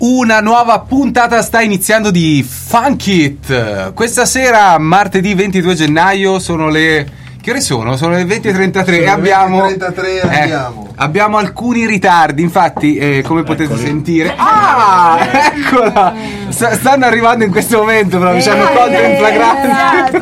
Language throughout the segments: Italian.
Una nuova puntata sta iniziando di Funk It. Questa sera, martedì 22 gennaio, sono le... Che ore sono? Sono le 20:33 e abbiamo alcuni ritardi, infatti, come potete sentire... eccola! Stanno arrivando in questo momento, proprio ci hanno colto in flagrante.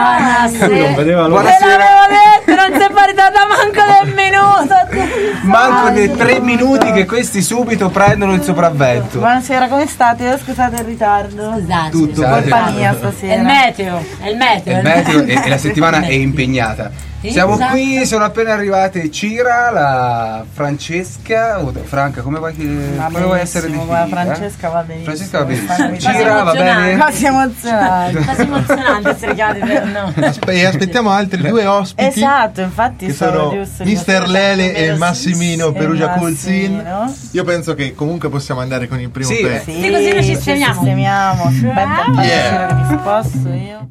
Buonasera. Buonasera. Non si è paritata manco del minuto. Manco dei 3 minuti che questi subito prendono il sopravvento. Buonasera, come state? Scusate il ritardo. Scusate. Tutto Colpa mia stasera. È il meteo. Il meteo e la settimana è impegnata. Siamo esatto. qui, sono appena arrivate Cira, la Francesca, Franca, come vuoi essere definita? Francesca va benissimo. Francesca va benissimo. Quasi Cira va bene? Quasi emozionante. Quasi emozionante essere chiamati per no. E aspettiamo altri due ospiti. Esatto, infatti che sono giusto, Mister Lele e Massimino Perugia Coolzin. Coolzin. Io penso che comunque possiamo andare con il primo Sì. pezzo. Sì, così noi ci sistemiamo. Aspetta un po' Yeah. che mi sposto io.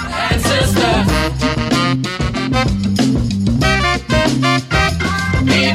Me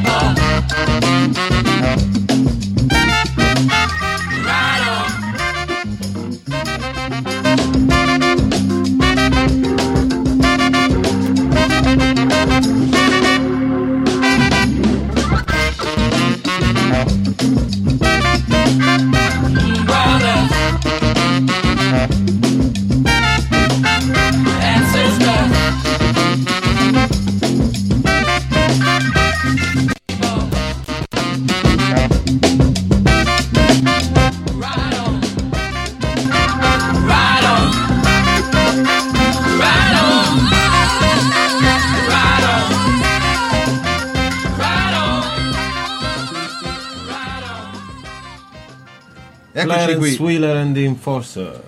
Eccoci Clarence qui. Wheeler and the Enforcers.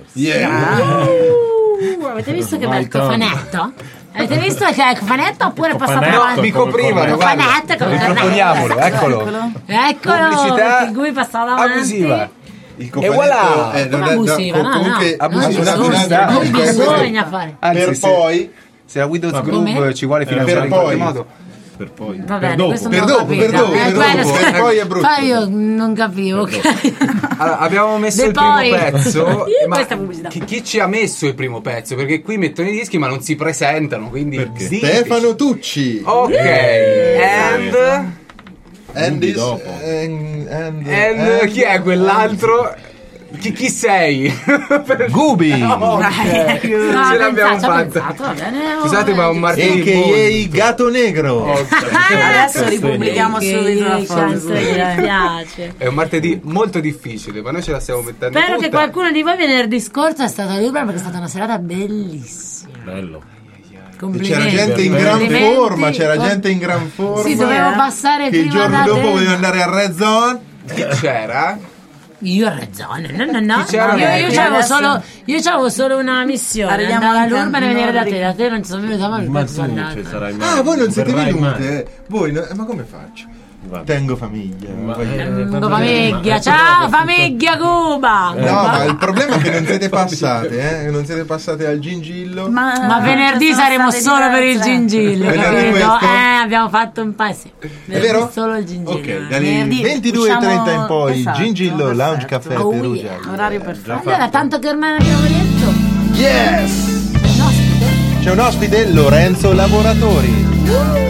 Avete visto che bel cofanetto? Avete visto che è il cofanetto oppure passate Cofanetto. avanti? Mi coprivano, guarda. Cofanetto con il Riproponiamolo, eccolo. Eccolo, Pubblicità in cui passava avanti. abusiva. Il E voilà! Come abusiva, no, Abusiva. no. Non Non bisogna fare. Anzi, Per se- poi, se la Windows Vabbè. Groove Come? ci vuole finanziare Per in qualche poi. modo. Per poi. Va bene, per dopo. questo Per non ho dopo, capito. per dopo, per quello dopo, sta- per poi è brutto. Poi io non capivo, ok? Allora, abbiamo messo E il poi? primo pezzo. ma Questa pubblicità. chi ci ha messo il primo pezzo? Perché qui mettono i dischi ma non si presentano, quindi Perché? zitti. Stefano Tucci. Ok. And And dopo. and chi è quell'altro? Chi sei? Gubi. Ok. Ce l'abbiamo fatta. Va bene. Scusate, ma un martedì A.K.A. Gatto Negro. Adesso ripubblichiamo Che subito la canzone foto. che mi piace. È un martedì molto difficile, ma noi ce la stiamo mettendo Spero che tutta. qualcuno di voi venerdì scorso è stato a Urban perché è stata una serata bellissima. Bello. C'era gente in gran Complimenti. forma, c'era gente in gran forma. Sì, dovevo passare che il prima giorno da dopo te. voleva andare a Red Zone. Chi c'era? Io ho ragione, no. Chi c'era? Io c'avevo Adesso- solo una missione, Arriviamo andare in all'Urban e campo, venire da no, te. Da te non ci sono venuta, ma Ma non sono tu ci andata. sarai mai. Ah, voi non siete verrai venute? mai. Voi ma come faccio? Vabbè. Tengo famiglia. Ma- Famiglia, ciao famiglia Cuba! No, ma il problema è che non siete passate, Non siete passate al Gingillo. Ma venerdì sono saremo state solo per il diverse. gingillo, Venerdì capito? questo? Abbiamo fatto un paio, sì. È vero? Solo il gingillo. Ok, dalle Venerdì 22:30 in poi, esatto, Gingillo Lounge perfetto. Caffè Oh, Perugia. yeah. Orario perfetto. Allora, tanto che ormai abbiamo detto, Yes! un ospite. C'è un ospite, Lorenzo Lavoratori.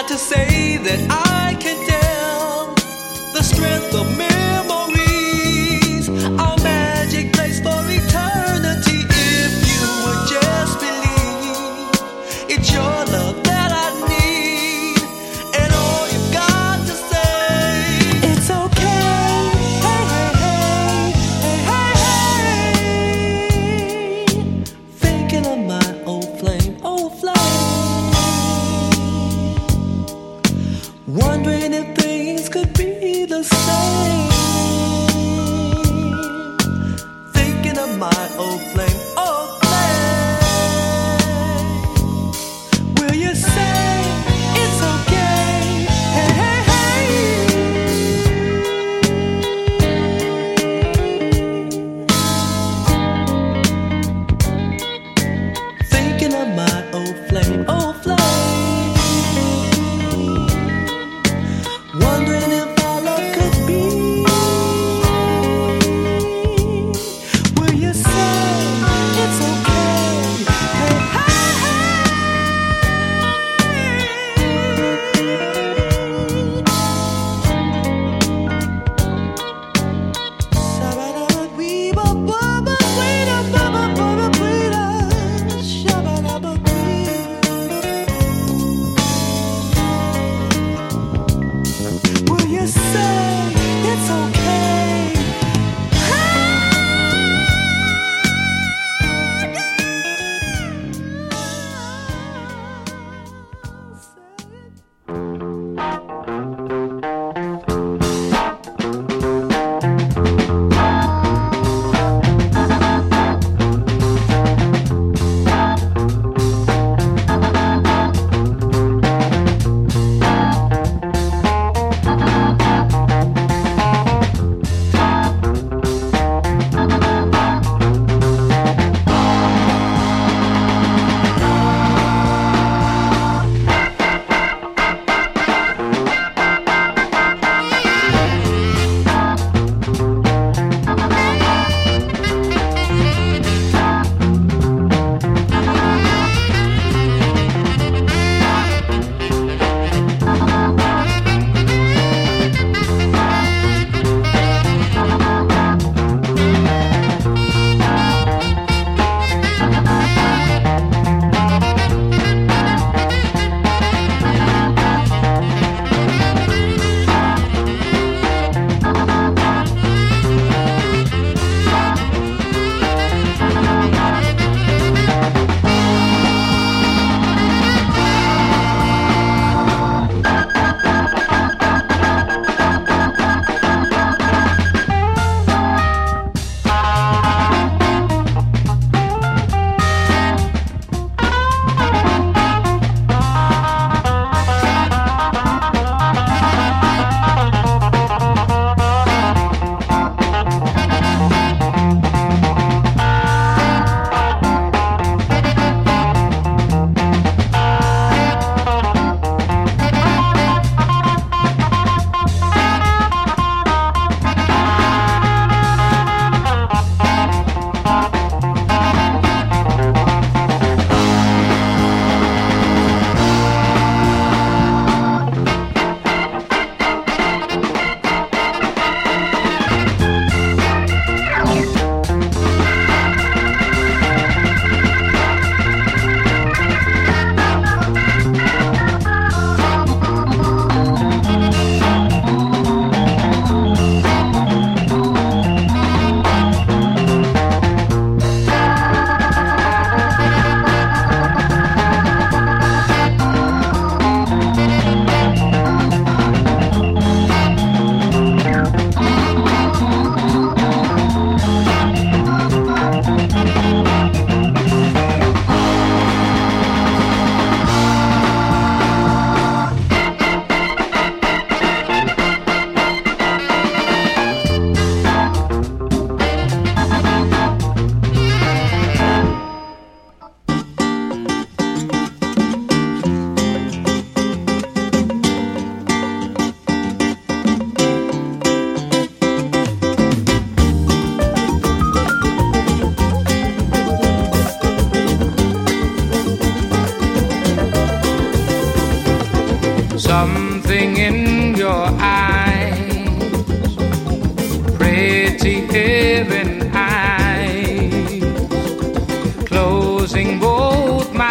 to say that I can tell the strength of memories, our magic place for eternity. If you would just believe, it's your love that I need, and all you've got to say, it's okay. Hey, hey, hey, hey, hey, hey. Thinking of my old flame, wondering if things could be the same. Thinking of my old flame, will you say it's okay? Hey, hey, hey. Thinking of my old flame, something in your eyes, pretty heaven eyes, closing both my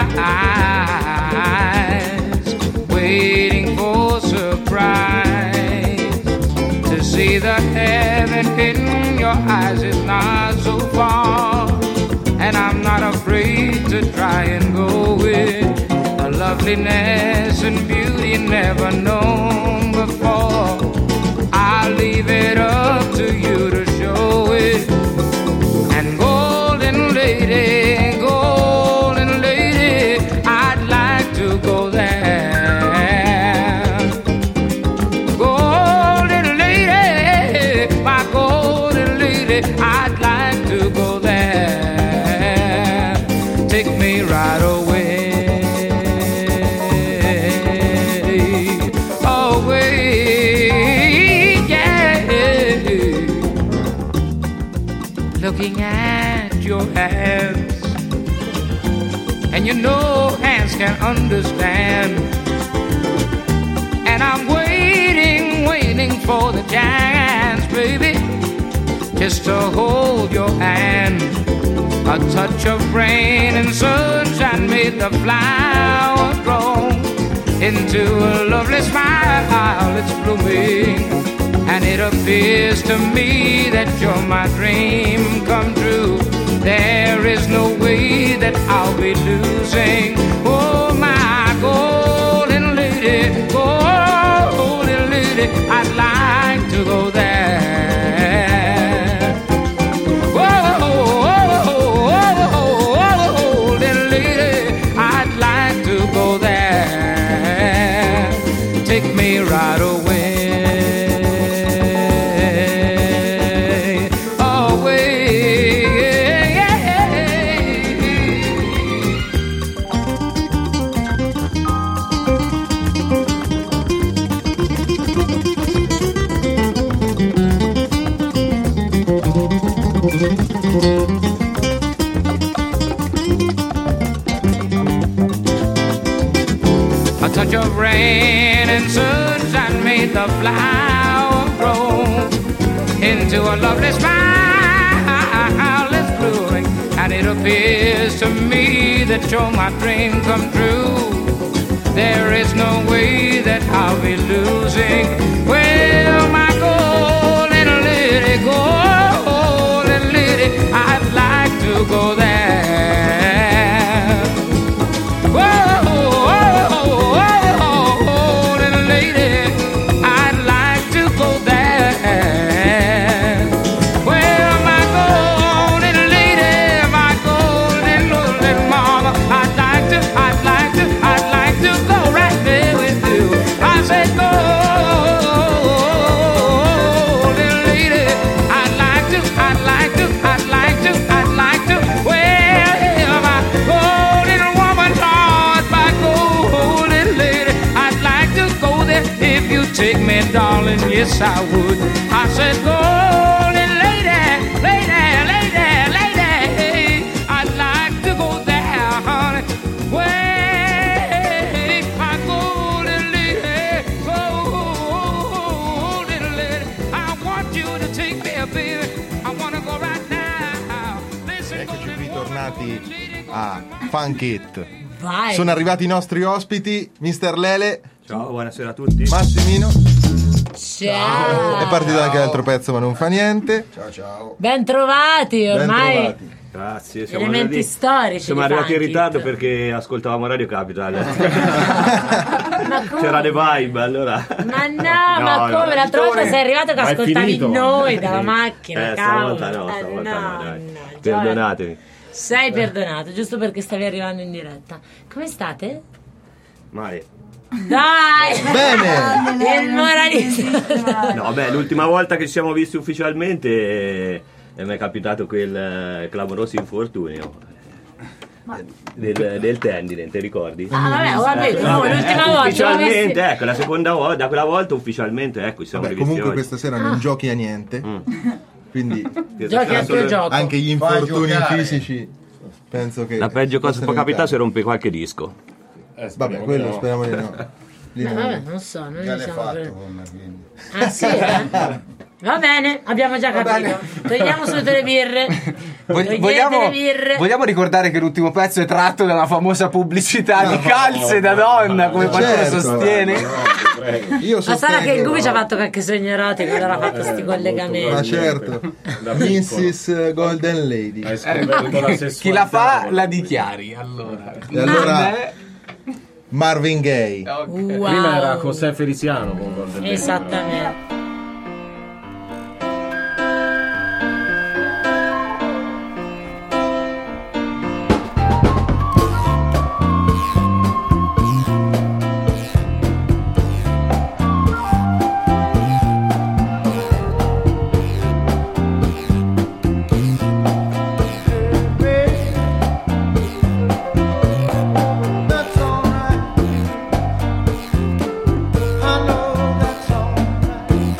eyes, waiting for surprise, to see the heaven in your eyes is not so far, and I'm not afraid to try and go with a loveliness and beauty never known before. I'll leave it up to you to show it. And golden lady, I'd like to go there. Golden lady, my golden lady, I'd like to go there. Take me right away. Looking at your hands, and you know hands can understand. And I'm waiting for the chance, baby, just to hold your hand. A touch of rain and sunshine made the flower grow into a lovely smile. It's blooming. And it appears to me that you're my dream come true. There is no way that I'll be losing. Oh, my golden lady, I'd like to go there. Golden lady, I'd like to go there. Take me right away. A touch of rain and sunshine made the flower grow into a lovely smile. It's blooming, and it appears to me that you're my dream come true. There is no way that I'll be losing. Well, my golden lady, I'd like to go there. Golden lady, I'd like to go there. Well, my golden lady, my golden mama, I'd like to go right there with you. I said, golden lady, I'd like to. Well, my golden woman, Lord, my golden lady, I'd like to go there if you take me, darling. Yes, I would. I said, golden lady, I'd like to go there, honey. Well, my golden lady, I want you to take me, baby. I want to go right now. Listen, Eccoci ritornati a Funk It. Vai. Sono arrivati i nostri ospiti, Mr. Lele, Ciao, buonasera a tutti. Massimino. Ciao. È partito anche l'altro pezzo, ma non fa niente. Ben trovati, ormai Bentrovati. Grazie. elementi storici. Siamo di arrivati in Funk ritardo It. perché ascoltavamo Radio Capital. Ma come? C'era le vibe allora. Ma no, ma come? L'altra volta sei arrivato che Ma è ascoltavi finito. noi dalla macchina. Stavolta cavolo. no, dai. no, Perdonatemi. Sei perdonato, giusto perché stavi arrivando in diretta. Come state? Male. Dai! Bene. Il moralista. No, beh, l'ultima volta che ci siamo visti ufficialmente mi è capitato quel clamoroso infortunio del tendine, ti ricordi? Ah, vabbè, Vabbè, l'ultima volta. ufficialmente, ecco, la seconda volta, da quella volta ufficialmente, ecco, ci siamo Vabbè, rivisti comunque oggi. questa sera non giochi a niente. Quindi Giochi al tuo gioco. anche gli infortuni fisici penso che La peggio cosa possano può capitare se evitare. rompe qualche disco. Vabbè, quello speriamo di no. Vabbè, non so, noi Già l'hai siamo fatto per... con me, quindi. Ah sì, eh? Va bene, abbiamo già capito. Togliamo subito le birre. Vogliamo ricordare che l'ultimo pezzo è tratto da una famosa pubblicità di calze da donna, come qualcuno sostiene. Io Ma sarà che il sostengo- Gubi ci ha fatto qualche sogno erotico, allora ha fatto sti collegamenti. Ma certo, Mrs. Golden Lady. Hai scoperto la sessualità. Chi la fa la dichiari, allora. E allora Marvin Gaye. Wow. Prima era José Feliciano con Golden Lady. Esattamente. That's alright. I know that's alright.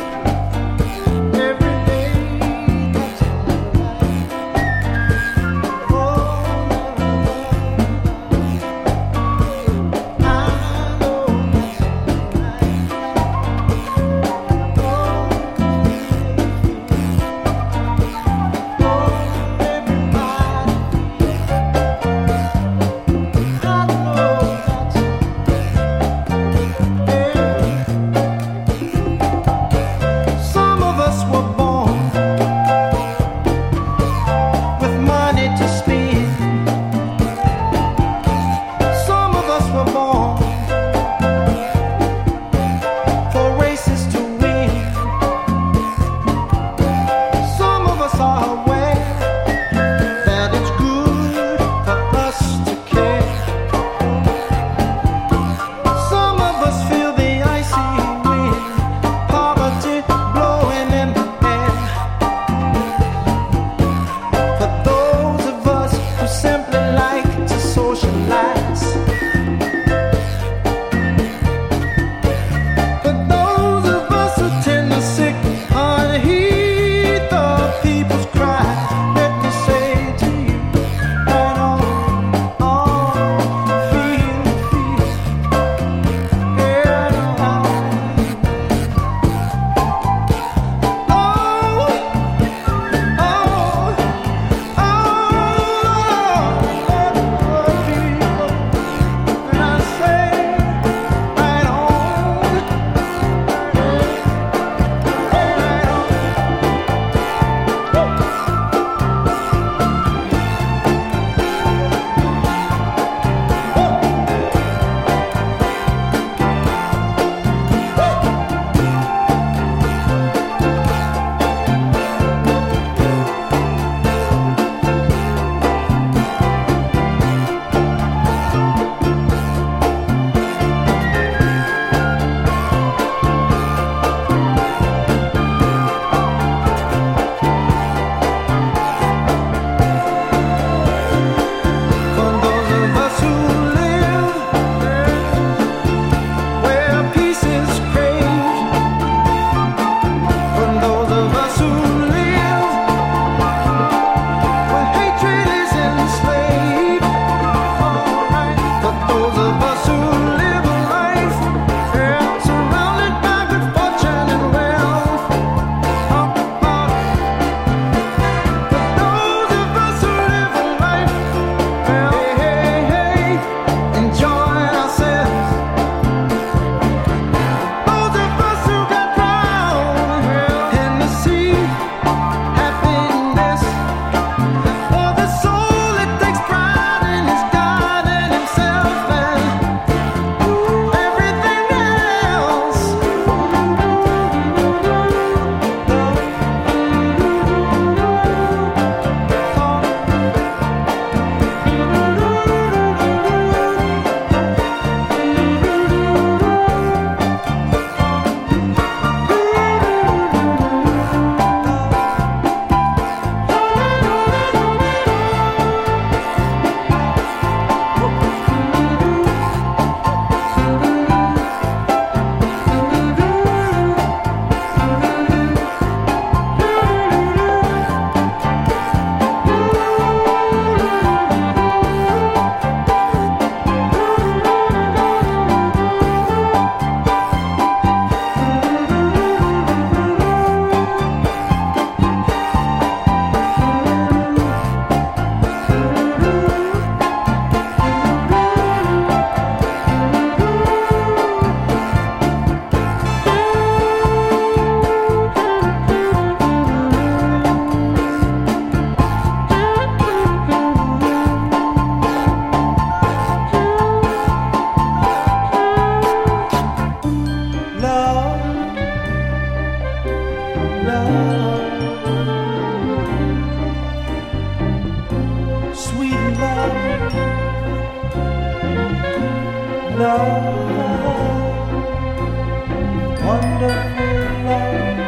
wonderful love.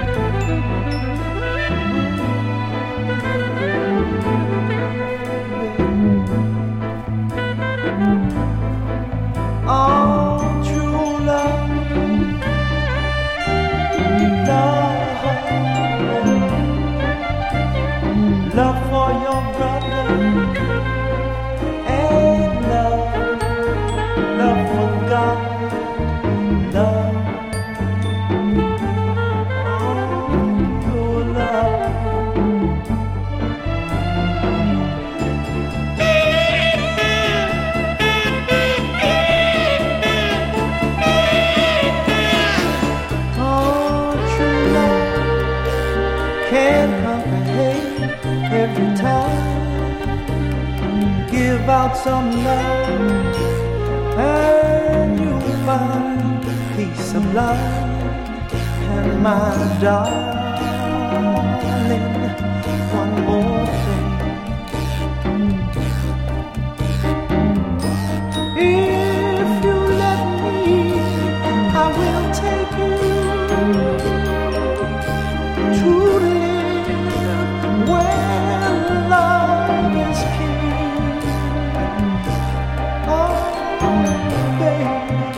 Oh, true love, love for your brother, and love for God, love, oh, your love. Oh, true love can't comprehend every time. Give out some love and you'll find peace of mind. And my darling, one more thing. If you let me, I will take you to live where love is king. Oh, baby.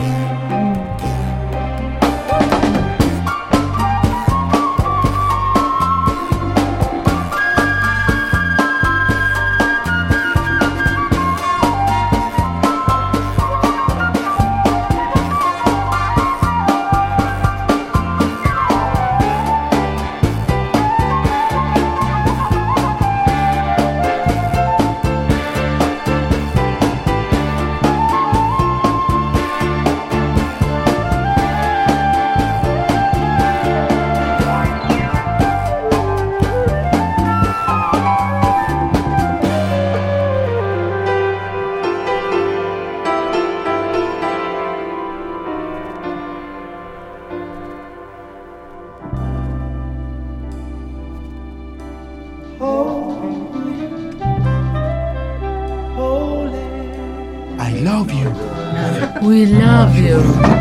I love you. We love you.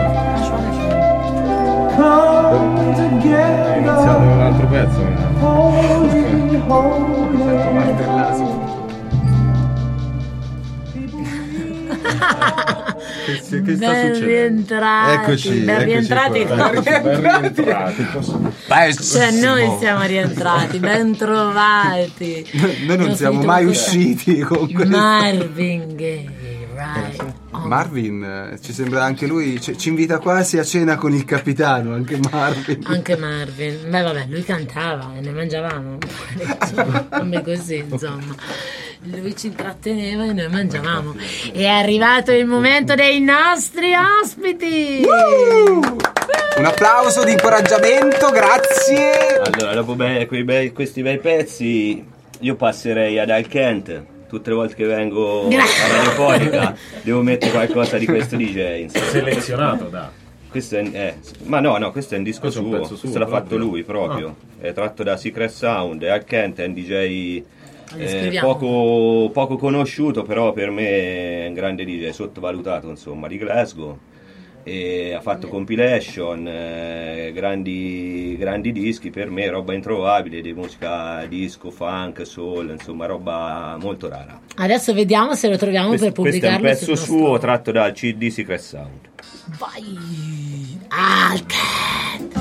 Come together, Iniziato un altro pezzo. holy, holy. Che sta Ben succedendo? rientrati. Eccoci, Ben eccoci rientrati. qua. Ben rientrati. Cioè noi siamo rientrati, ben trovati. Noi non siamo mai usciti con questo. Marvin Gaye, right? on. Marvin, ci sembra anche lui, ci invita quasi a cena con il capitano, anche Marvin. Anche Marvin. Beh vabbè, lui cantava e ne mangiavamo. Come così, insomma. Lui ci intratteneva e noi mangiavamo. È arrivato il momento dei nostri ospiti. Un applauso di incoraggiamento, grazie. Allora, dopo questi bei pezzi, io passerei ad Al Kent. Tutte le volte che vengo a Radiofonica devo mettere qualcosa di questo DJ. insomma. Selezionato da. Questo è, ma no, questo è un disco Questo è un suo. pezzo suo, Questo l'ha fatto proprio. lui proprio. È tratto da Secret Sound. Al Kent è un DJ scriviamo. poco conosciuto, però per me è un grande DJ, sottovalutato insomma, di Glasgow. E ha fatto compilation, grandi dischi, per me roba introvabile di musica disco, funk, soul, insomma roba molto rara. Adesso vediamo se lo troviamo per Questo è un pubblicarlo. pezzo sul suo nostro- tratto dal CD Secret Sound. Vai! Al Kent!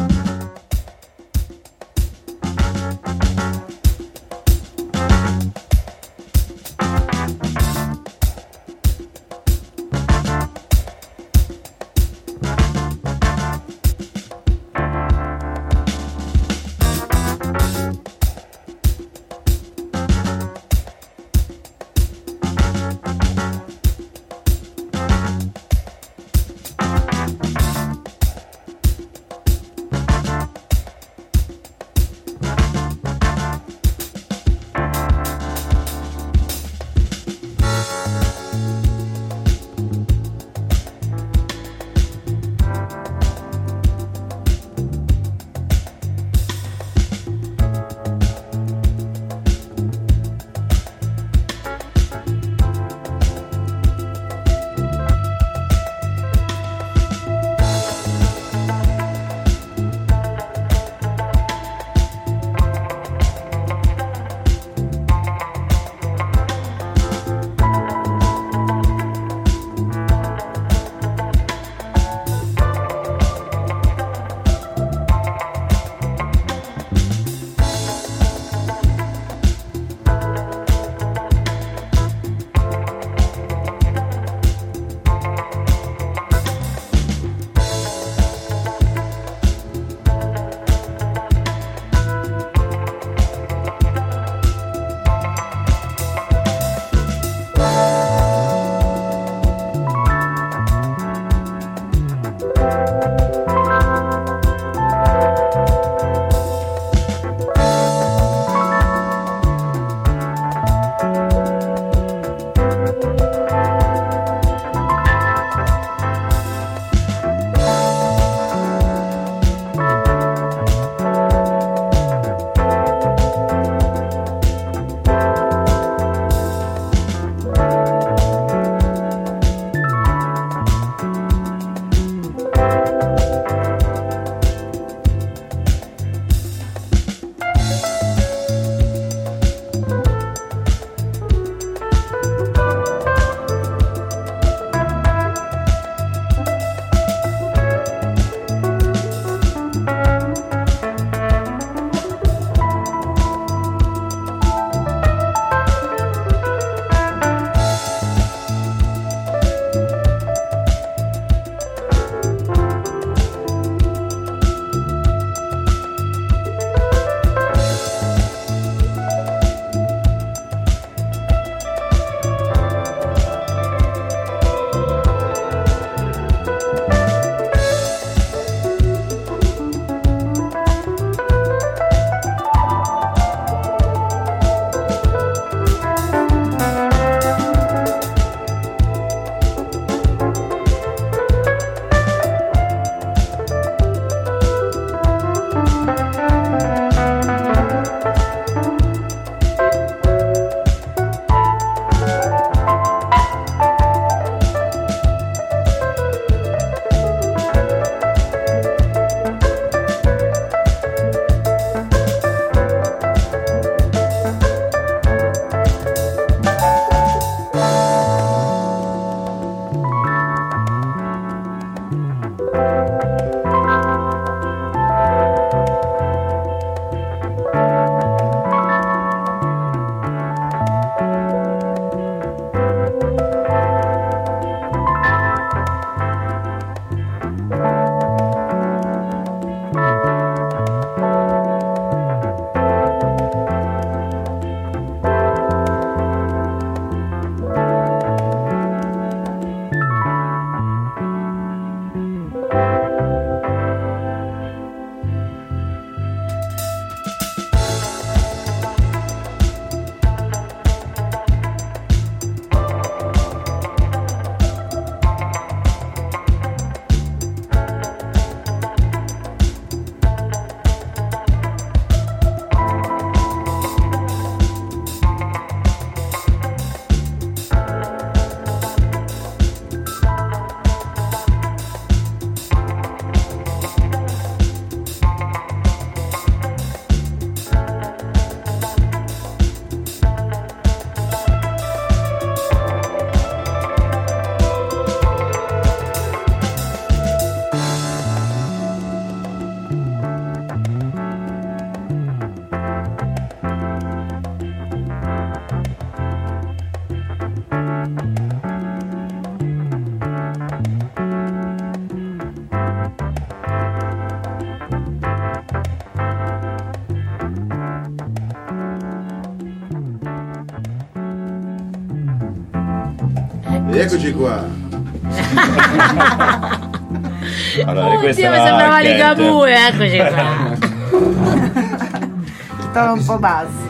eccoci qua. Allora, questa Oddio, mi era sembrava Kent. Ligabue, eccoci qua. Stava un po' bassi.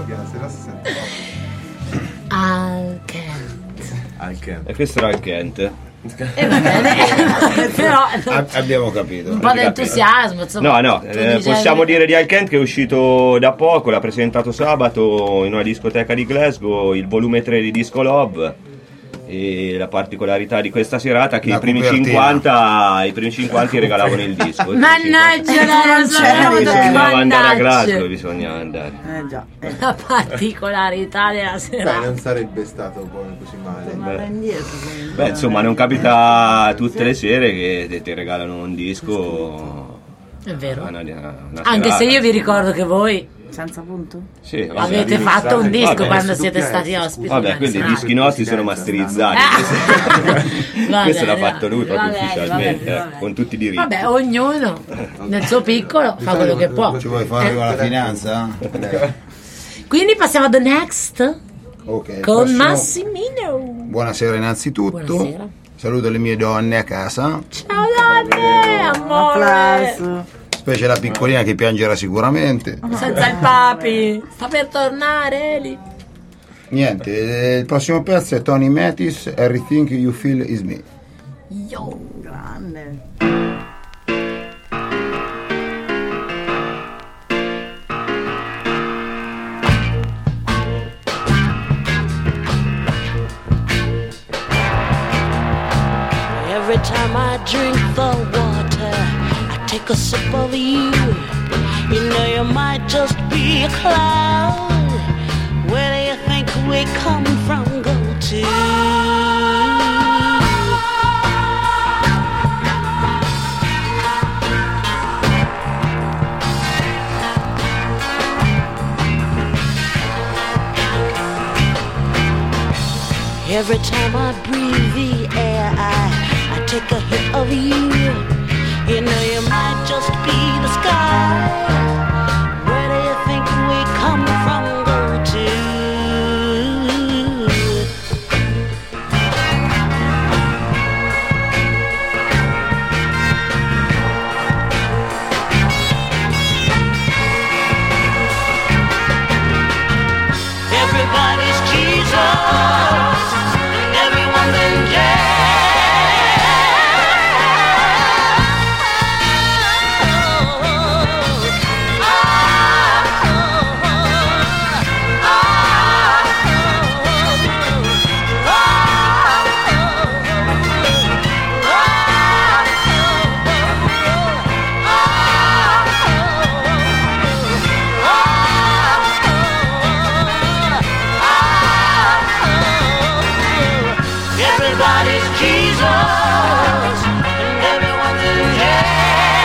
Kent. E questo era il Kent. Va bene, però Abbiamo capito. un po' di entusiasmo, insomma. No, tu dicevi- possiamo dire di Al Kent che è uscito da poco, l'ha presentato sabato in una discoteca di Glasgow, il volume 3 di Disco Love. E la particolarità di questa serata è che La i primi copertina. 50 regalavano il disco. Mannaggia, non sapevo Bisognava andare a Glasgow, mannaggia. bisognava andare. Già. La particolarità della Dai, serata. non sarebbe stato poi così male. Tornare indietro. Beh, insomma, non capita tutte le sere che ti regalano un disco. È vero. Una Anche serata. se io vi ricordo che voi Senza punto? Sì, vabbè. avete fatto un disco Vabbè, quando su siete doppiare, stati ospiti. Vabbè, della quindi i serata. dischi nostri sono masterizzati. Va Questo l'ha bene, fatto lui va proprio bene, ufficialmente, va bene. con tutti i diritti. Vabbè, ognuno nel suo piccolo fa quello che può. Ci vuoi fare con la finanza? Quindi passiamo ad The Next Ok. con prossimo. Massimino. Buonasera innanzitutto. Buonasera. Saluto le mie donne a casa, Ciao donne, amore. Applauso. specie la piccolina che piangerà sicuramente. Senza il papi. Sta per tornare, Eli. Niente, il prossimo pezzo è Tony Mathis, Everything You Feel Is Me. Yo. Grande. Every time I drink the water, I take a sip of you. You know you might just be a cloud. Where do you think we come from, go to? Every time I breathe the air, I take a hit of you. You know you might just be the sky. Where do you think we come from, go to? Everybody's Jesus, everyone's in Everybody's Jesus, and everyone's in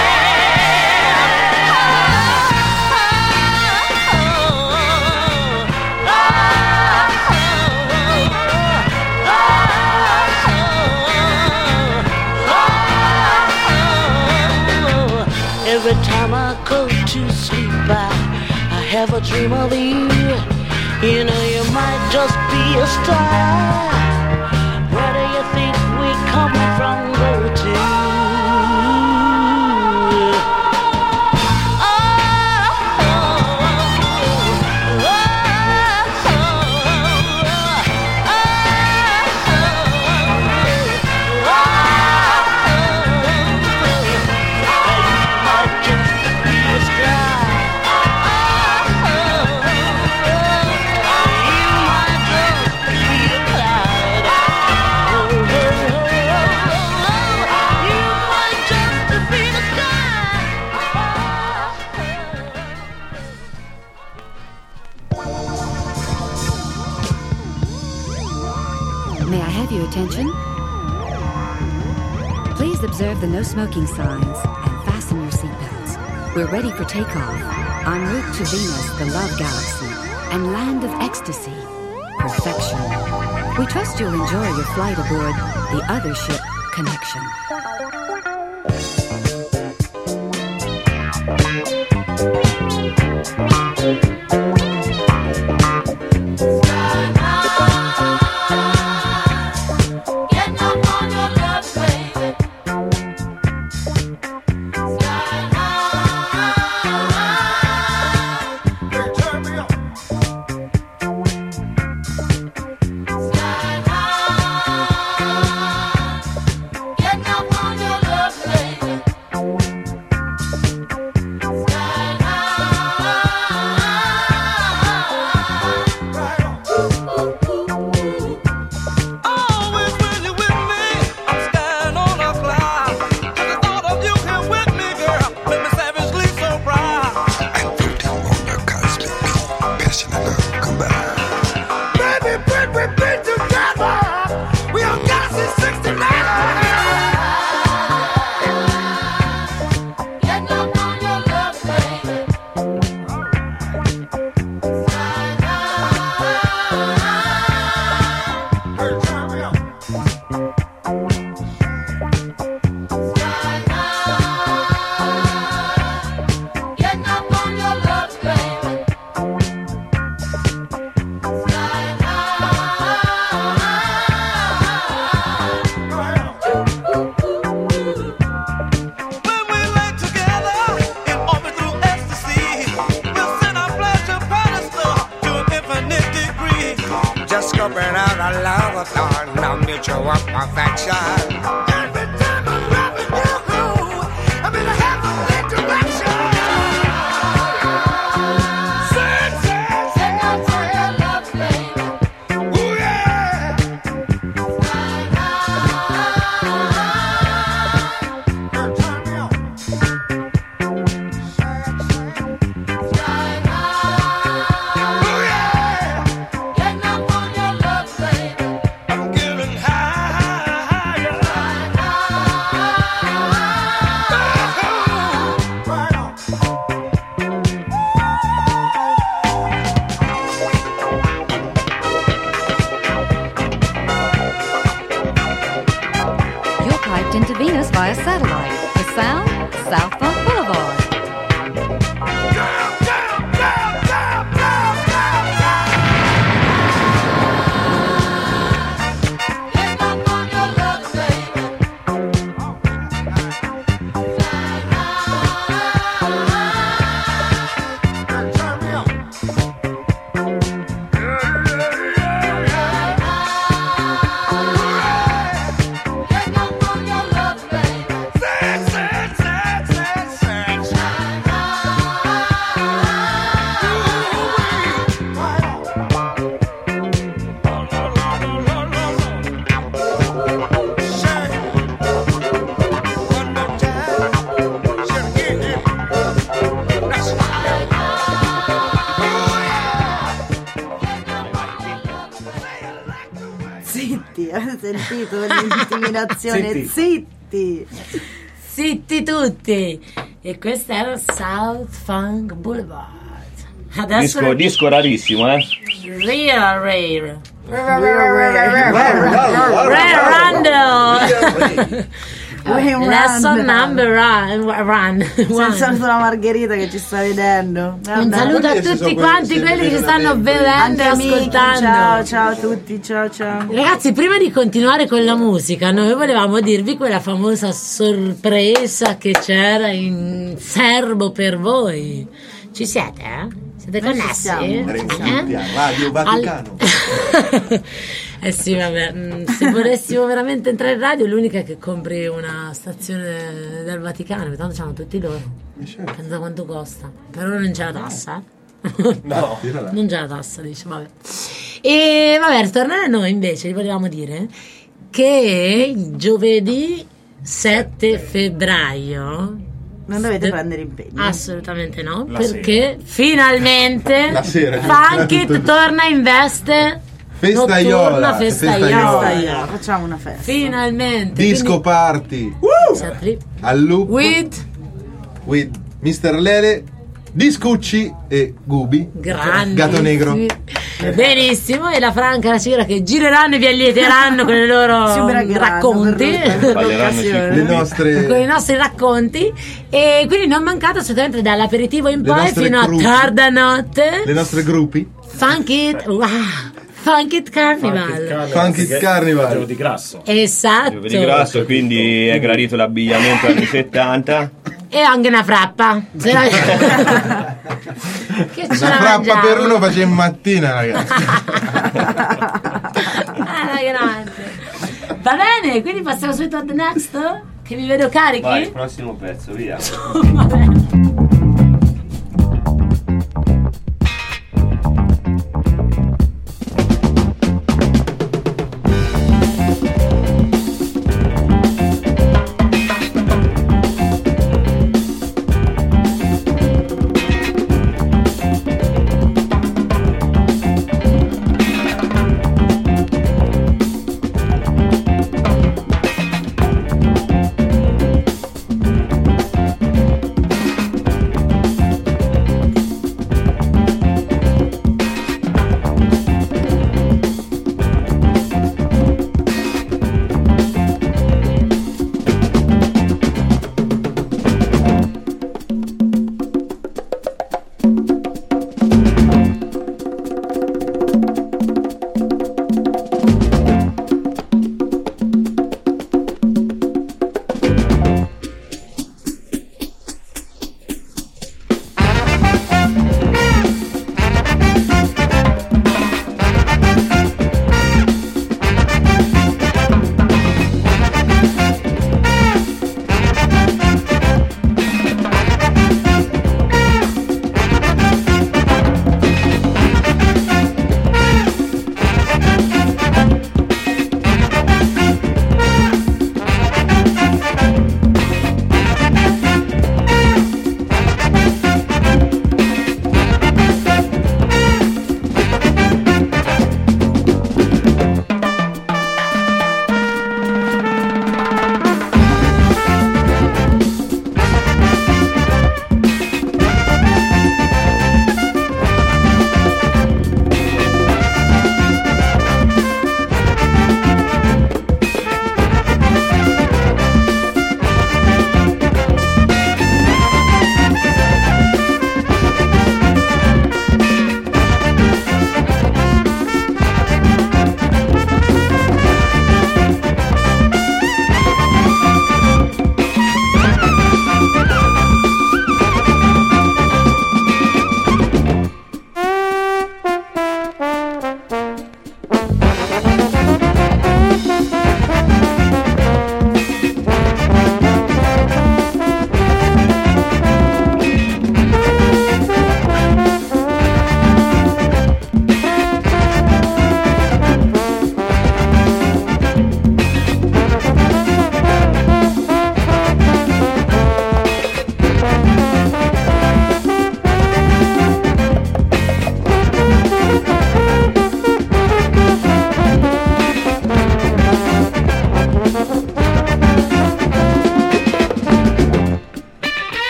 Every time I go to sleep, I have a dream of you. You know you might just be a star. Where do you think we come from, go to? May I have your attention? Please observe the no smoking signs and fasten your seatbelts. We're ready for takeoff. En route to Venus, the love galaxy, and land of ecstasy, perfection. We trust you'll enjoy your flight aboard the other ship, Connection. Get scooping out a love thorn, no mutual affection. Every time I'm rubbing you home, I'm in a heavenly direction. Into Venus via satellite. The sound, South Funk Boulevard. Avete sentito l'intimidazione? Zitti! Zitti tutti! E questo era South Funk Boulevard. Adesso Disco rarissimo, eh? Real rare. Randall. Lesson number one. Senza la Margherita che ci sta vedendo. Un saluto a tutti quanti quelli che ci stanno vedendo e ascoltando. Ciao a tutti, ciao. Ragazzi, prima di continuare con la musica, noi volevamo dirvi quella famosa sorpresa che c'era in serbo per voi. Ci siete, eh? Siete connessi? Radio Vaticano. Eh sì, vabbè, se volessimo veramente entrare in radio, l'unica è che compri una stazione del Vaticano, perché tanto c'hanno tutti loro. Pensa quanto costa. Per ora non c'è la tassa. No, non c'è la tassa, dice, vabbè. E vabbè, ritornare a noi invece, vi volevamo dire che giovedì 7 febbraio non dovete prendere impegni. Assolutamente no, La perché finalmente La sera, Funk It torna in veste Festaiola. Festaiola. Facciamo una festa. Finalmente. Disco party. Al loop. With Mr. Lele, Discucci e Gubi. Grandi. Gatto Negro. Benissimo, e la Franca e la Cira che gireranno e vi allieteranno con i loro racconti, con i nostri racconti, e quindi non mancate assolutamente dall'aperitivo in poi fino a tarda notte le nostre gruppi Funk It Carnival. Funk It Carnival. Giovedì grasso. Esatto. Giovedì grasso, quindi è gradito l'abbigliamento anni 70. E anche una frappa. Che una frappa per uno facciamo mattina, ragazzi. Grande. Va bene, quindi passiamo subito al next, che vi vedo carichi. Vai, prossimo pezzo, via. Va bene.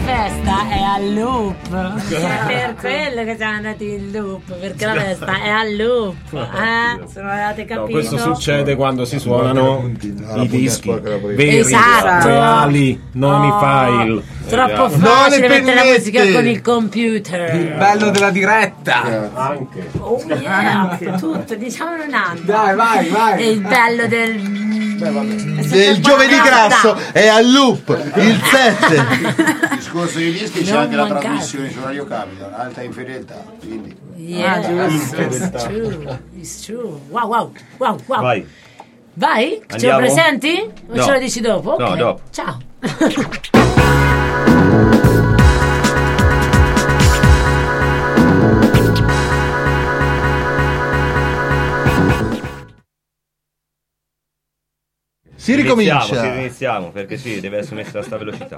festa è al loop. È per quello che siamo andati in loop, perché la festa è al loop. Se non avevate capito. No, questo succede quando si suonano i dischi veri, Esatto. reali, non i file. Troppo facile mettere la musica con il computer. Il bello della diretta. Anche. Oh yeah, tutto, diciamolo un altro. Dai, vai. E il bello del Del giovedì grasso è al loop il 7. Il discorso dei dischi c'è Non anche la mancate. trasmissione su Radio Capitol, alta infedeltà, quindi Yeah, it's true. Wow. Vai. Vai? Ce Andiamo? lo presenti? O No. ce lo dici dopo? No, Ok. dopo. Ciao. Si ricomincia. Iniziamo perché sì, deve essere messa a sta velocità.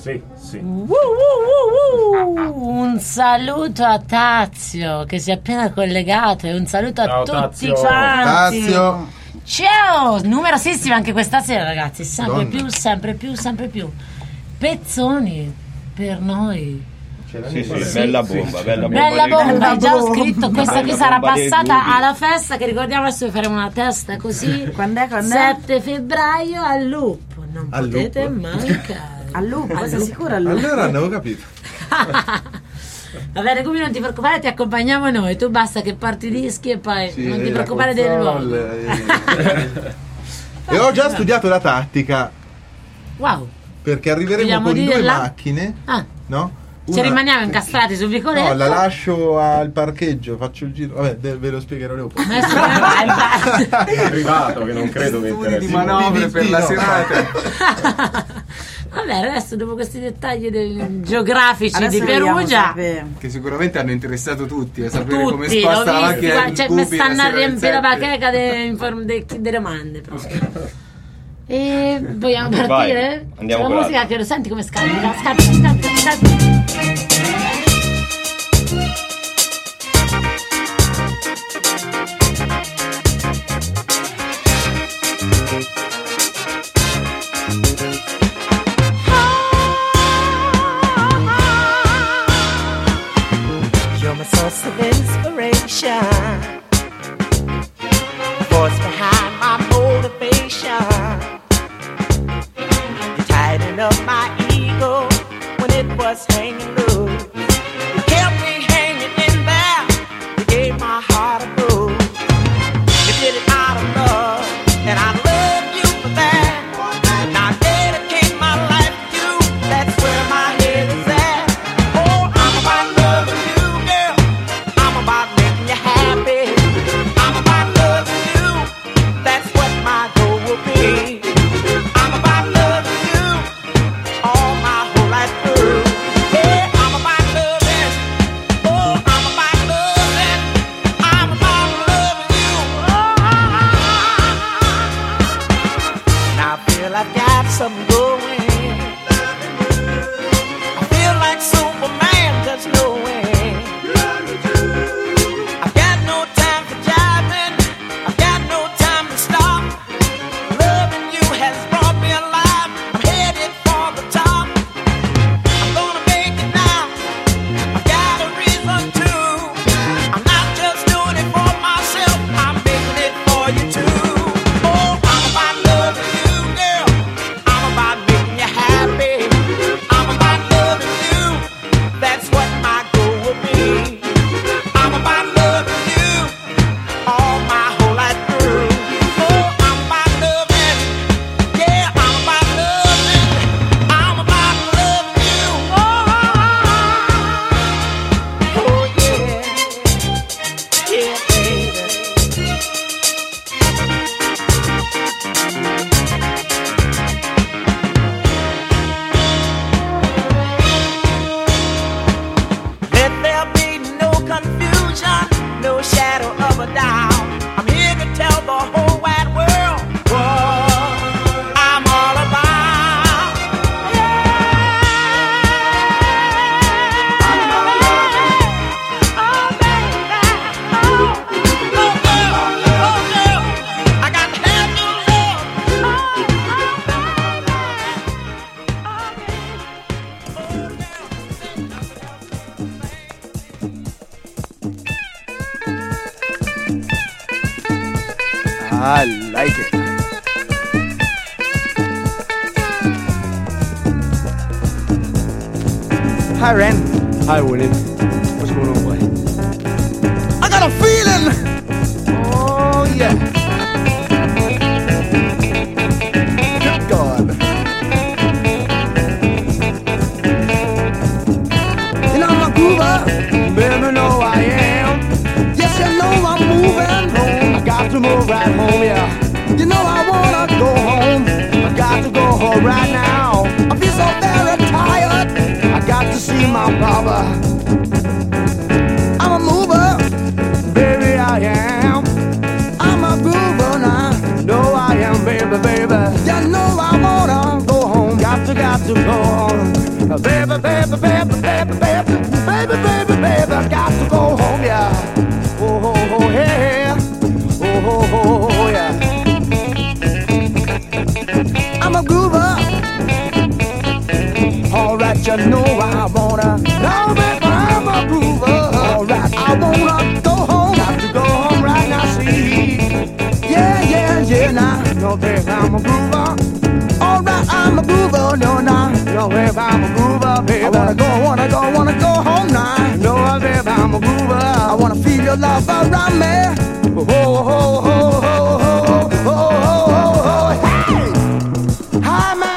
Sì, sì. Un saluto a Tazio che si è appena collegato e un saluto a Ciao, tutti Tazio. quanti. Tazio. Ciao, numerosissima anche questa sera, ragazzi, sempre Donna. più, sempre più, sempre più. Pezzoni per noi. Sì, bella bomba, bella bomba. Bella bomba, Bella hai già ho bomba. scritto questa qui Bella sarà bomba dei passata gubi. alla festa che ricordiamo adesso faremo una testa così. Quando è? 7 febbraio al Loop, non Al potete Loop? mancare. Al lupo, questo è sicuro al lupo. Allora non avevo capito. Va bene, Gubi, non ti preoccupare, ti accompagniamo noi. Tu basta che porti i dischi e poi Sì, non ti la preoccupare del console, luogo. E ho già studiato la tattica Wow. perché arriveremo Vogliamo con 2 dirla? macchine, Ah, no? ci rimaniamo incastrati sul vicoletto. No, la lascio al parcheggio, faccio il giro. Vabbè, ve lo spiegherò dopo. Adesso vai. È arrivato che non credo che Studi di interessi. manovre per la no. serata. Vabbè, adesso dopo questi dettagli geografici Adesso di vogliamo Perugia, sapere. Che sicuramente hanno interessato tutti a sapere come tutti, sposta la l'ho visto, macchina guarda, cioè, mi Gubi stanno la a sera del riempire la 7. bacheca delle domande proprio. E vogliamo Vai, partire? andiamo C'è la con musica l'altro. che lo senti come scarica, scarica. You're my source of inspiration, the force behind my motivation. You tightened up my ego when it was hanging loose. You kept me hanging in there. You gave my heart a bruise. You did it out of love, and I love you for that. And I dedicate my life to you. That's where my head is at. Oh, I'm about loving you, girl. I'm about making you happy. I'm about loving you. That's what my goal will be. I'm about loving you all my whole life through. Yeah, I'm about loving. Oh, I'm about loving. I'm about loving you. Now I feel I've got something going. I feel like Superman just knowing. I've got no time for jiving. I've got no time to stop. Loving you has brought me alive. I'm headed for the top. I'm gonna make it now. I've got a reason to. I'm not just doing it for myself. I'm making it for you too. Oh, I'm about loving you, girl. I'm about making you happy. I'm about loving you. That's what my goal will be. I'm about loving you all my whole life through. Oh, I'm about loving. Yeah, I'm about loving. I'm about loving you. Oh yeah. Yeah, baby. Let there be no confusion, no shadow of a doubt. I'm here to tell the whole wide world what I'm all about. Oh, baby. Oh, girl. I got to have your love. I like it. Hi, Ren. Hi, Willie. What's going on, boy? I got a feeling. Oh, yeah. Good God. You know I'm a groover. Baby, know I am. Yes, you know I'm moving home. I got to move right home, yeah. You know I wanna go home. I got to go home right now. I feel so very tired. I got to see my papa. I'm a mover, baby, I am. I'm a groover now. No, I am, baby, baby. You know I wanna go home. Got to go home. Baby, baby, baby, baby, baby, baby, baby, baby, I got to go home, yeah. Oh, oh, oh, yeah. Oh, oh, oh, oh, yeah. I'm a groover. All right, you know I wanna. No, baby, I'm a groover. All right, I wanna go home. Got to go home right now, see. Yeah, yeah, yeah, now. No, baby, I'm a groover. All right, I'm a groover. No, nah. No, baby, I'm a groover, baby. I wanna go home now. No, baby, I'm a groover. I wanna feel your love around me. Oh, oh, oh, oh, oh, oh, oh, oh, oh, hey! Hi, man.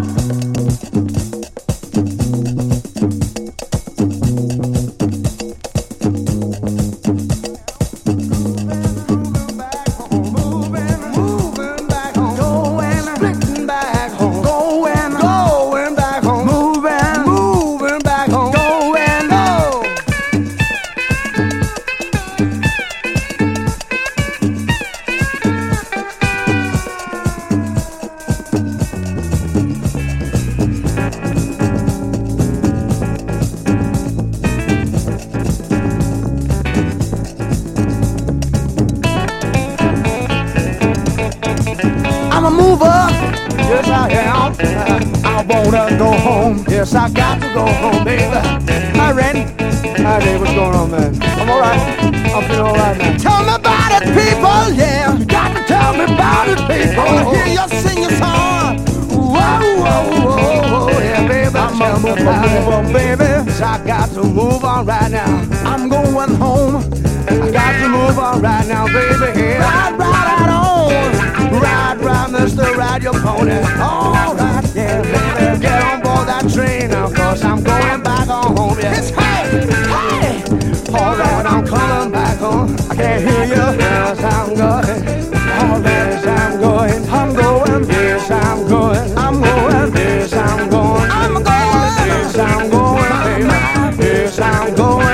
Yes, I got to go home, baby. Hi, Randy. Hi, Dave. What's going on, man? I'm all right. I'm feeling all right now. Tell me about it, people, yeah. You got to tell me about it, people. I hear you sing your song. Whoa, whoa, whoa, whoa, yeah, baby. I'm a move on, baby. Yes, I got to move on right now. I'm going home. I got to move on right now, baby. Yeah. Ride, ride on. Ride, ride, Mr. Ride your pony. All right, yeah, baby. Get on board that train now, cause I'm going back on home, yeah. It's hey, hey. All right, I'm coming back home. I can't hear you. Yes, I'm going. All right, yes, I'm going. I'm going. Yes, I'm going. I'm going. Yes, I'm going. I'm going. Yes, I'm going, baby. Yes, I'm going.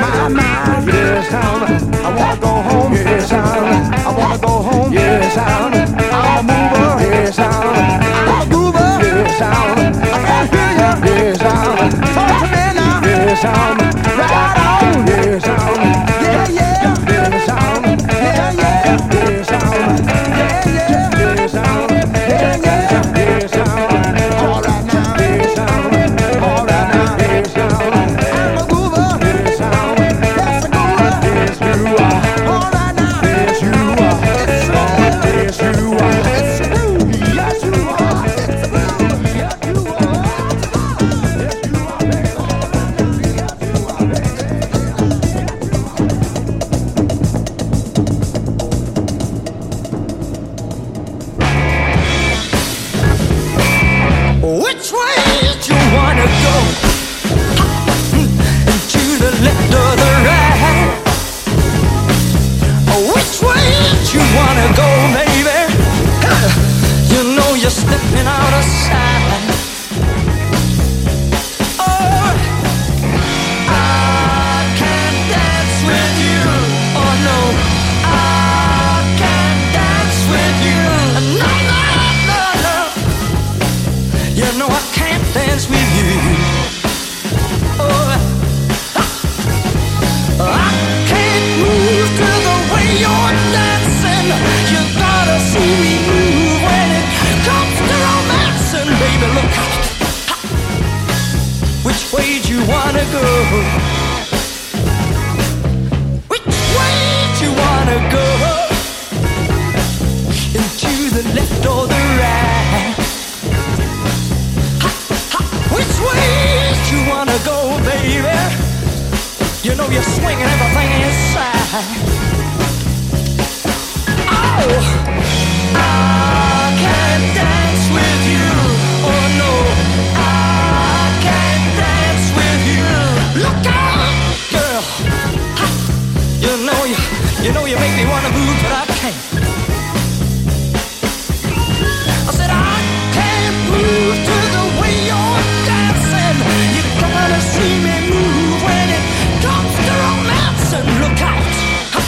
Yes, I wanna go home. Yes, I wanna go home. Yes, I'm a mover. Yes, I'm a groover. Yes, I can't hear you. Yes, talk to me now. Yes, right on. Yes, yeah, yeah. Yes, yeah, yeah. Yes, yeah, yeah. Yes, yeah, yeah. Yes, all right now. Yes, all right now. Yes, I'm a groover. Yes, yes, a groover. Yes, you are. All right now. Yes, you are. It's so. Yes, you are. It's a groove. Yes, you are. It's a groove. Yes, you are. Which way do you wanna go? To the left or the right? Which way do you wanna go, baby? You know you're stepping out of sight. Oh, I can't dance with you. Oh no, I can't dance with you. No, no, no, no. You know I can't dance with you. Oh, I can't move to the way you're dancing. You gotta see me move when it comes to romancing, baby. Look out. Which way do you wanna go? Which way do you wanna go? Into the left or the right? Which way do you wanna go, baby? You know you're swinging everything inside. Oh, I can't dance with you. Oh no, I can't dance with you. Look out, girl. You know you make me wanna move, but I can't. I said I can't move to the way you're dancing. You gotta see me move when it comes to romance. And look out,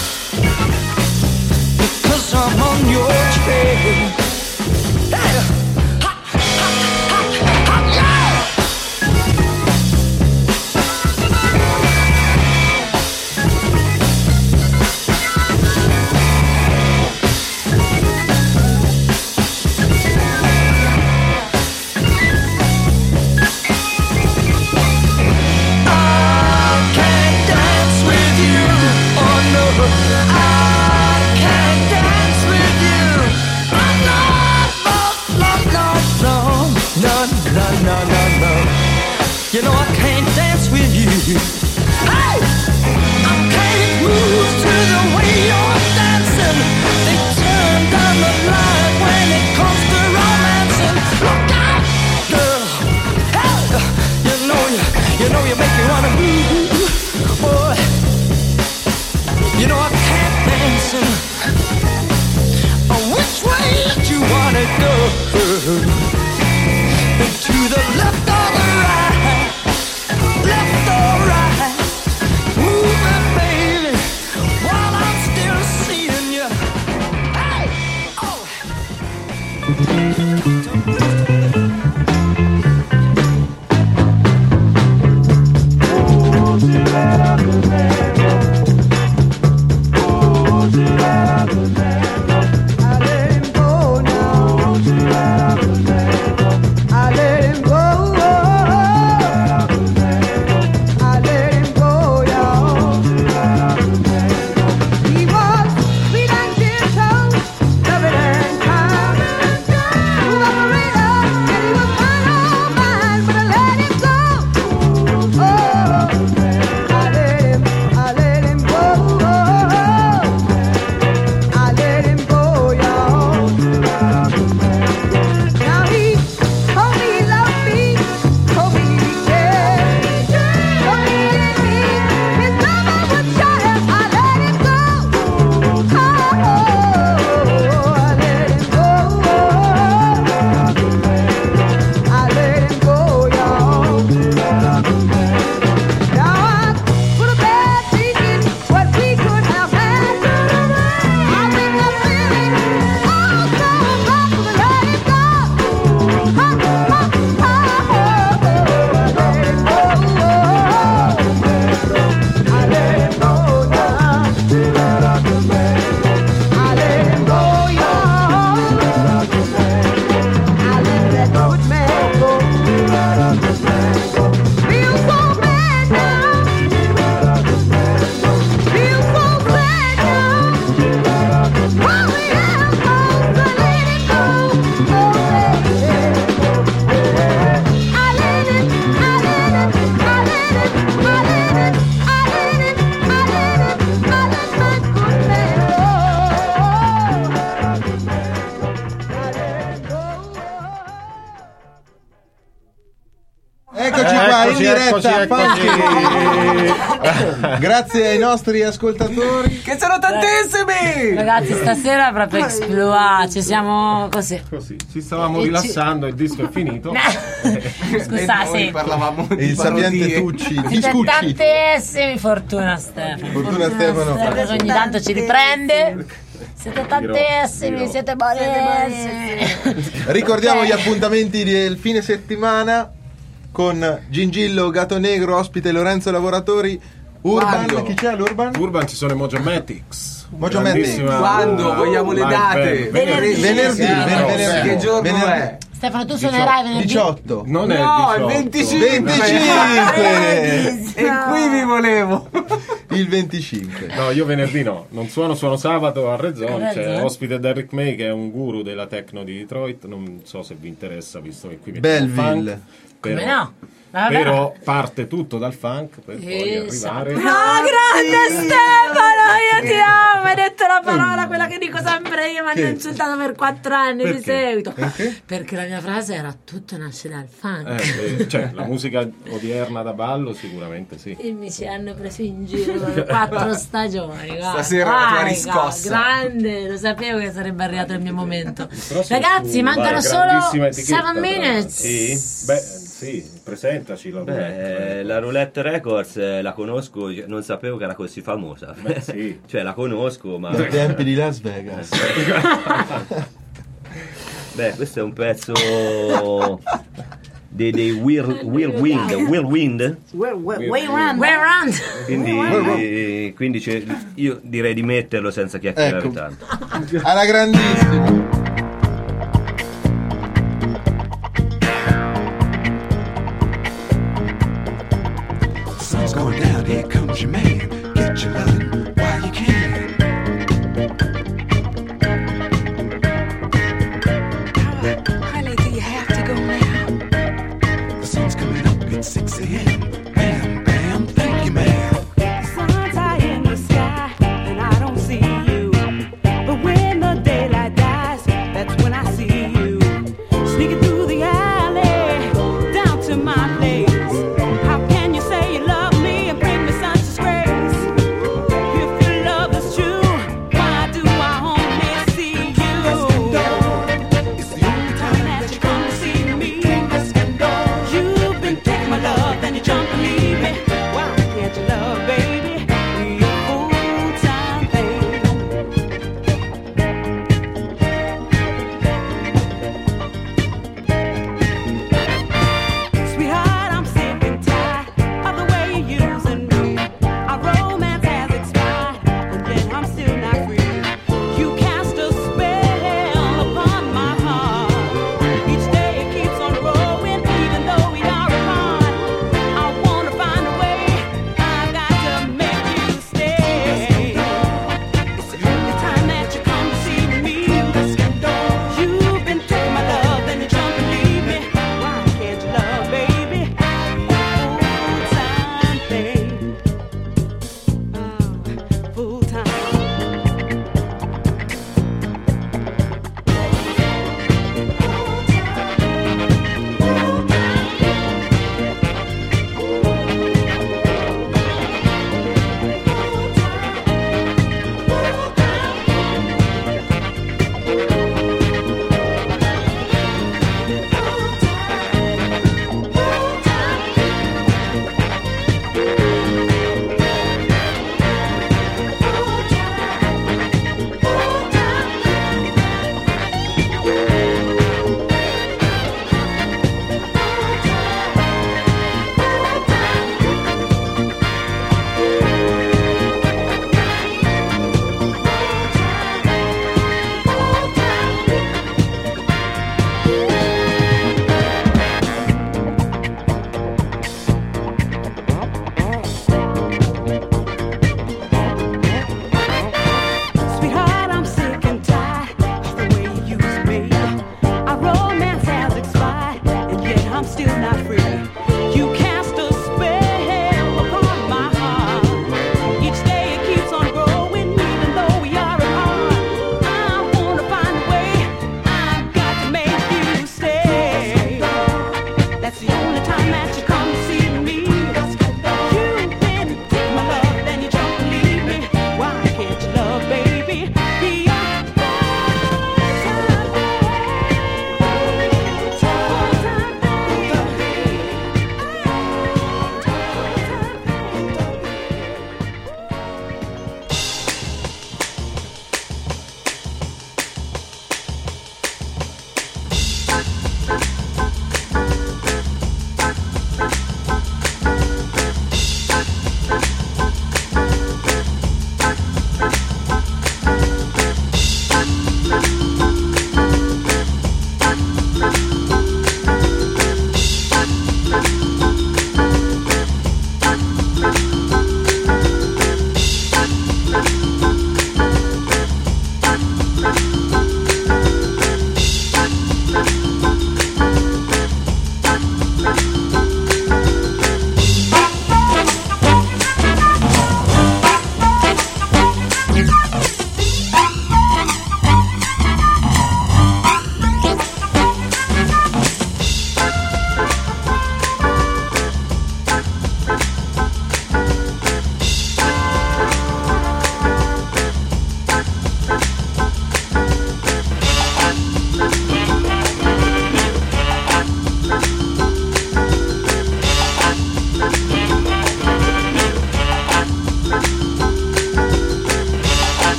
You know I can't dance with you. Hey, I can't move to the way you're dancing. They turn down the light when it comes to romancing. Look out, girl. Hey, you know you make me wanna move, boy. You know I can't dance. Which way do you wanna go? To the left or the right? Left or right? Move it, baby, while I'm still seeing you. Hey, oh. Grazie ai nostri ascoltatori che sono tantissimi. Ragazzi, stasera proprio esploa, ci siamo così. Ci stavamo rilassando, il disco è finito. Scusa, sì. Parlavamo di il sapiente Tucci. Siete tantissimi, fortuna Stefano. Perché ogni tanto ci riprende. Siete tantissimi, siete buonissimi. Ricordiamo gli appuntamenti del fine settimana con Gingillo, Gato Negro, ospite Lorenzo Lavoratori, Urban. Quando? Chi c'è l'Urban? Urban ci sono i Mojomatics. Mojomatics. Quando? Vogliamo le date? Venerdì. Che giorno è? Stefano, tu suonerai venerdì? 18. Non è No, il 18. il 25. E qui vi volevo. Il 25. No, io venerdì no, non suono sabato a Rezzone. A C'è Rezzone. ospite Derrick May, che è un guru della techno di Detroit. Non so se vi interessa, visto che qui Belleville. Come no? Vabbè. Però parte tutto dal funk per poi arrivare. No, grande Stefano, io ti amo. Hai detto la parola, quella che dico sempre io, ma mi hanno insultato per 4 anni di seguito. Perché la mia frase era tutto nasce dal funk. Cioè, la musica odierna da ballo sicuramente sì. E mi ci hanno preso in giro per 4 stagioni. Guarda. Stasera la tua riscossa. Grande, lo sapevo che sarebbe arrivato il mio momento. Ragazzi, mancano solo 7 minutes. Sì, beh, sì, presentaci la roulette. La Roulette Records la conosco, non sapevo che era così famosa. Beh, sì. Cioè la conosco, ma Dai tempi di Las Vegas. beh, questo è un pezzo dei Whirlwind. Quindi io direi di metterlo senza chiacchierare tanto. Alla grandissima. Sun's going down, here comes your man. Get your lovin' while you can. Honey, do you have to go now? The sun's coming up at 6 a.m.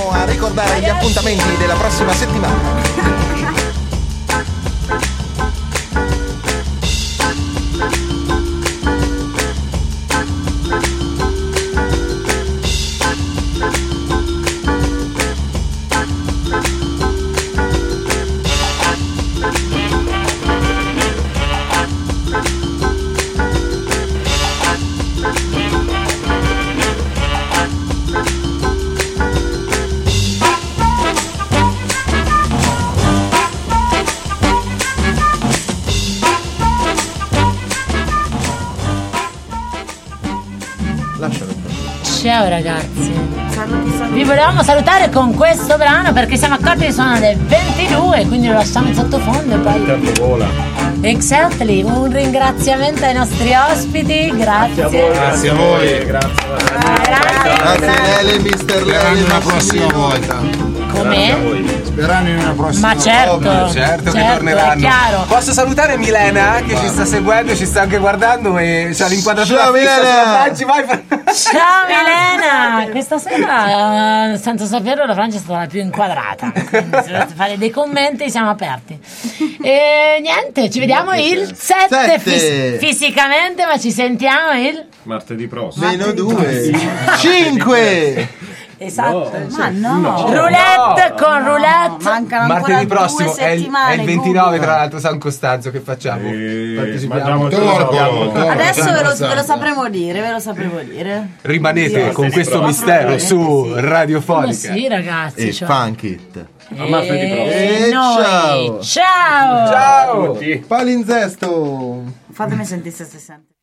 andiamo a ricordare gli appuntamenti della prossima settimana. Ciao ragazzi, vi volevamo salutare con questo brano perché siamo accorti che sono le 22, quindi lo lasciamo in sottofondo e poi... Il tempo vola. Exactly, un ringraziamento ai nostri ospiti, grazie. Grazie a voi. Grazie Lele, Mister Lele, una prossima volta. Come? Sperando in una prossima Ma certo, certo che è torneranno. chiaro. Posso salutare Milena che ci sta seguendo, ci sta anche guardando e c'ha l'inquadratura Ciao, fissa Milena! sulla Franci, vai. Ciao Milena! Questa sera, senza saperlo, la Francia è stata la più inquadrata. Quindi se volete fare dei commenti siamo aperti. E niente, ci vediamo il 7 fisicamente, ma ci sentiamo il Martedì prossimo. Meno 2. 5. esatto. Ma no. Roulette con roulette. Mancano ancora Martedì prossimo 2 è settimane. il 29 tra l'altro San Costanzo che facciamo. Partecipiamo. Adesso ve lo sapremo dire, Rimanete con questo mistero su Radiofonica. Ma sì ragazzi, E cioè. Funk It. A martedì prossimo. E Noi. ciao. Ciao. Ciao. Palinzesto. Fatemi sentire se si sente.